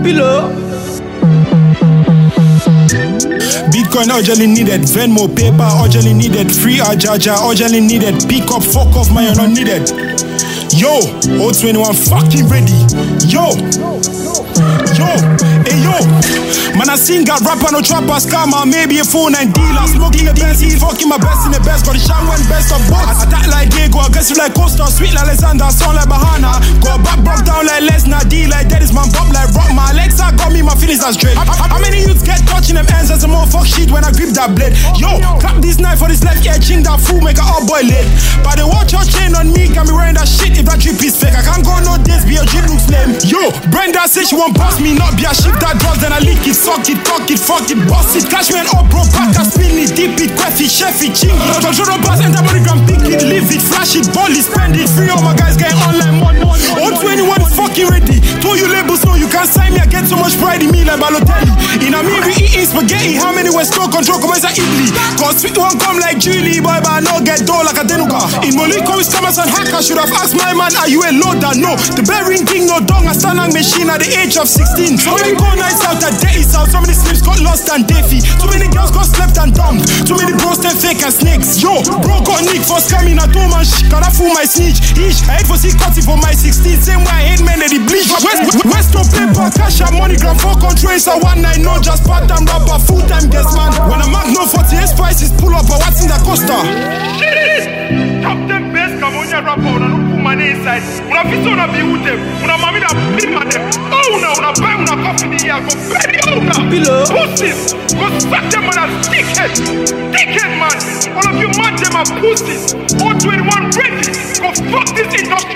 below. Bitcoin urgently needed, Venmo, PayPal urgently needed, free Ajaja urgently needed, pick up, fuck off, man, you're not needed. Yo, 021 fucking ready. Yo, hey yo. Man, I sing got rapper, no trapper, scammer, maybe a phone and dealer. Smoking a Benzie, fucking my best in the best, got the shine when best of both. Attack like Diego, aggressive like Costa, sweet like Alexander, sound like Bahana. Got back, broke down like Lesnar, D like that is man, bop like rock. My Alexa got me, my feelings that's straight. How many youths get touching them ends as a motherfuck shit when I grip that blade? Yo, clap this knife for this left ear, ching that fool, make a hot boy late. But they watch your chain on me, got me wearing that shit. If that drip is fake, I can't go no days, be a drip looks lame. Yo, Brenda says she won't pass me, not be a ship that drugs, then I leak it, suck it, cock it, fuck it, bust it. Catch me an up, bro, pack a spin it, dip it, quaff it, chef it, ching it. Control the bus, enter MoneyGram, pick it, live it, flash it, ball it, spend it, free all my guys getting online money. 021 fucking ready. Told you labels know you can't sign me, I get so much pride in me like Balotelli. In a me, we eating spaghetti, how many West Coast control, come as a Italy. Cause sweet one come like Julie, boy, but I no get dough like a Denuga. In Moliko, we scammers and hackers, should have asked my man, are you a loader? No, the bearing king, no dong, I stand on machine at the age of 16. So many go nights out at Daddy's house, so many sleeps got lost and deafy. Too many girls got slept and dumped, too many bros them fake and snakes. Yo, bro got nick for scamming, I told man shh, gotta fool my snitch. Ish, I hate for see cutty for my 16, same way I hate men that they bleach. West of paper, cash and MoneyGram for control, it's a one night, no just part-time rapper, full-time guest man. When I'm at no 48 prices, pull up, but what's in the Costa? Top them best, come on your rapper, una no put money inside. Una fit on a be with them, una mami da pin man them. Oh una buy una coffee the year, go baby una. Below. Pussies, go suck them on a dickhead. Dickhead man, all of you mad them are pussies. 021 ready, go fuck this industry.